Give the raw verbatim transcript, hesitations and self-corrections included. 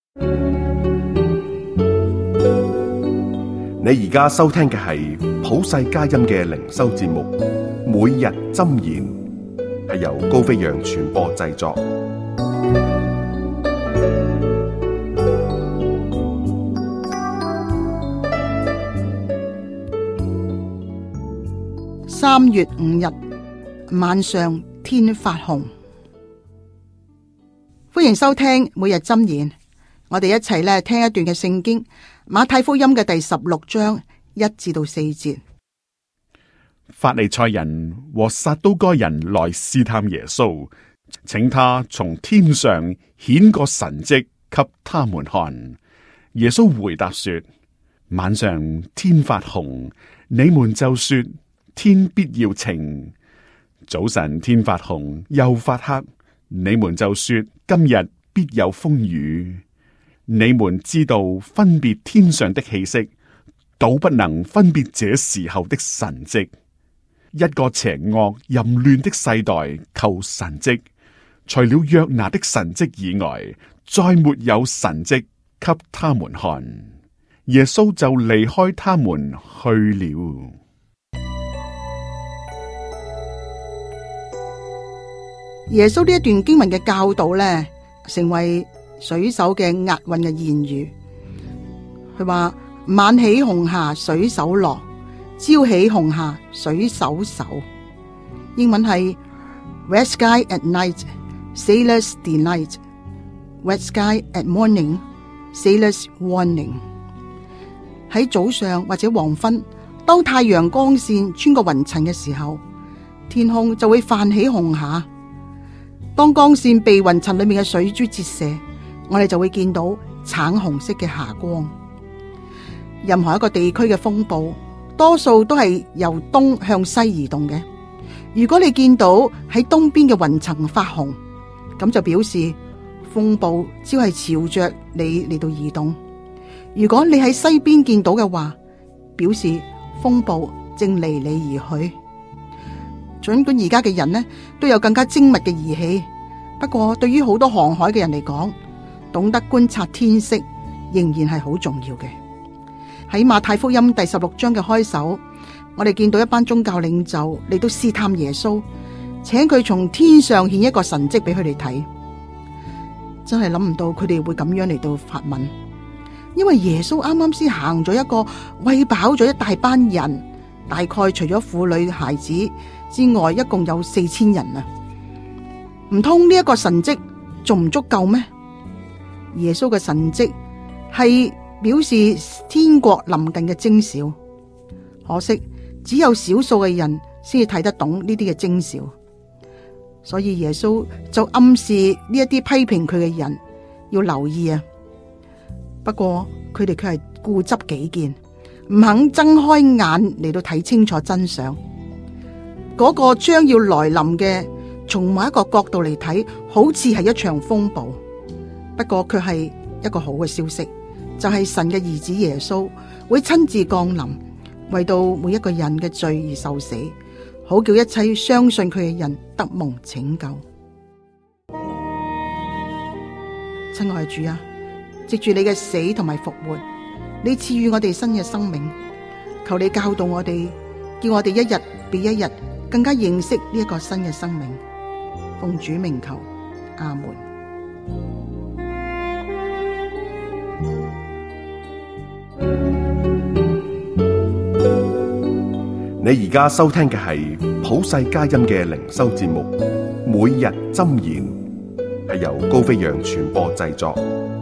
你而家收聽嘅係普世佳音嘅靈修節目，每日箴言，係由高飛揚傳播製作。 三月五日晚上，天發紅。歡迎收聽每日箴言，我哋一齊咧聽一段嘅聖經，馬太福音嘅第十六章一至到四節。 法利賽人和撒都該人來試探耶穌，請他從天上顯個神蹟給他們看。耶穌回答說：晚上天發紅，你們就說天必要晴；早晨天發紅又發黑，你們就說今日必有風雨。你們知道分別天上的氣息，倒不能分別這時候的神蹟。一個邪惡淫亂的世代求神蹟，除了約拿的神蹟以外，再沒有神蹟給他們看。耶穌就離開他們去了。 耶穌呢一段經文嘅教導呢，成為水手嘅押韻嘅言語。佢話：晚起紅霞水手樂，朝起紅霞水手愁。英文係 Red sky at night, sailors delight. Red sky at morning, sailors warning. 喺早上或者黃昏，當太陽光線穿過雲層嘅時候，天空就會泛起紅霞。當光線被雲層裏面嘅水珠折射，我哋就會見到橙紅色嘅霞光。任何一個地區嘅風暴，多數都係由東向西移動嘅。如果你見到喺東邊嘅雲層發紅，咁就表示風暴只係朝着你嚟到移動。如果你喺西邊見到嘅話，表示風暴正離你而去。儘管而家嘅人呢都有更加精密嘅儀器，不過對於好多航海嘅人嚟講，懂得觀察天色仍然係好重要嘅。喺馬太福音第十六章嘅開首，我哋見到一班宗教領袖嚟到試探耶穌，請佢從天上顯一個神蹟俾佢哋睇。真係諗唔到佢哋會咁樣嚟到發問，因為耶穌啱啱先行咗一個餵飽咗一大班人，大概除咗婦女孩子之外，一共有四千人啊！唔通呢一個神蹟仲唔足夠咩？耶穌嘅神蹟係表示天國臨近嘅徵兆，可惜只有少數嘅人先至睇得懂呢啲嘅徵兆，所以耶穌就暗示呢一啲批評佢嘅人要留意啊！不過佢哋卻係固執己見，唔肯睜開眼嚟到睇清楚真相。嗰個將要來臨嘅，從某一個角度嚟睇，好似係一場風暴，不過卻係一個好嘅消息，就係神嘅兒子耶穌會親自降臨，為到每一個人嘅罪而受死，好叫一切相信佢嘅人得蒙拯救。親愛的主啊，藉住你嘅死同埋復活，你賜予我哋新嘅生命，求你教導我哋，叫我哋一日比一日更加認識呢一個新嘅生命。奉主名求，阿門。 你而家收聽嘅係普世佳音嘅靈修節目，每日箴言，係由高飛揚傳播製作。